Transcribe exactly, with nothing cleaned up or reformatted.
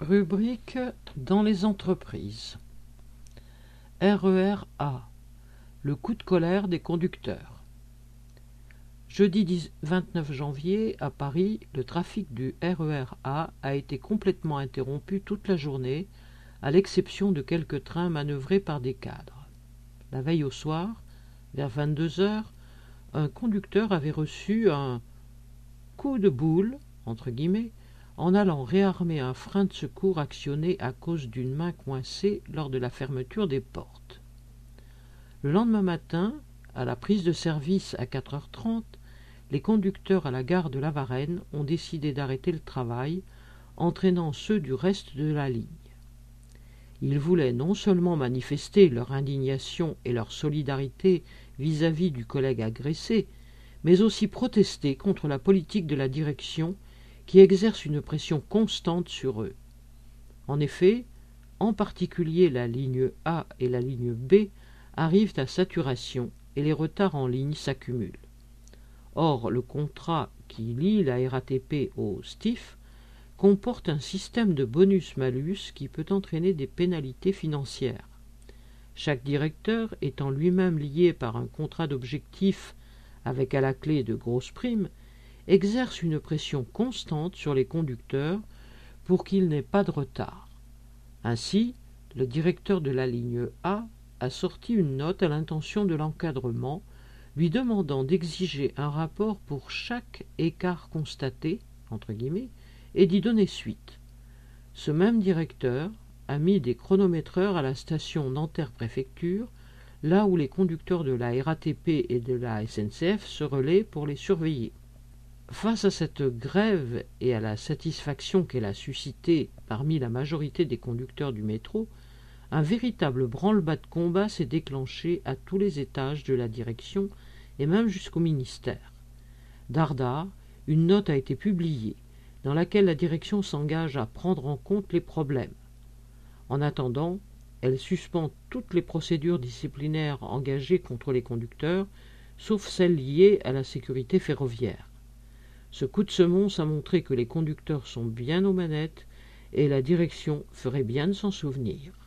Rubrique dans les entreprises. R E R A. Le coup de colère des conducteurs. Jeudi vingt-neuf janvier, à Paris, le trafic du R E R A a été complètement interrompu toute la journée, à l'exception de quelques trains manœuvrés par des cadres. La veille au soir, vers vingt-deux heures, un conducteur avait reçu un « coup de boule » entre guillemets, en allant réarmer un frein de secours actionné à cause d'une main coincée lors de la fermeture des portes. Le lendemain matin, à la prise de service à quatre heures trente, les conducteurs à la gare de La Varenne ont décidé d'arrêter le travail, entraînant ceux du reste de la ligne. Ils voulaient non seulement manifester leur indignation et leur solidarité vis-à-vis du collègue agressé, mais aussi protester contre la politique de la direction qui exerce une pression constante sur eux. En effet, en particulier la ligne A et la ligne B arrivent à saturation et les retards en ligne s'accumulent. Or, le contrat qui lie la R A T P au S T I F comporte un système de bonus-malus qui peut entraîner des pénalités financières. Chaque directeur étant lui-même lié par un contrat d'objectifs avec à la clé de grosses primes, exerce une pression constante sur les conducteurs pour qu'ils n'aient pas de retard. Ainsi, le directeur de la ligne A a sorti une note à l'intention de l'encadrement lui demandant d'exiger un rapport pour chaque écart constaté, entre guillemets, et d'y donner suite. Ce même directeur a mis des chronométreurs à la station Nanterre-Préfecture, là où les conducteurs de la R A T P et de la S N C F se relaient pour les surveiller. Face à cette grève et à la satisfaction qu'elle a suscitée parmi la majorité des conducteurs du métro, un véritable branle-bas de combat s'est déclenché à tous les étages de la direction et même jusqu'au ministère. Dardard, une note a été publiée dans laquelle la direction s'engage à prendre en compte les problèmes. En attendant, elle suspend toutes les procédures disciplinaires engagées contre les conducteurs, sauf celles liées à la sécurité ferroviaire. Ce coup de semonce a montré que les conducteurs sont bien aux manettes et la direction ferait bien de s'en souvenir.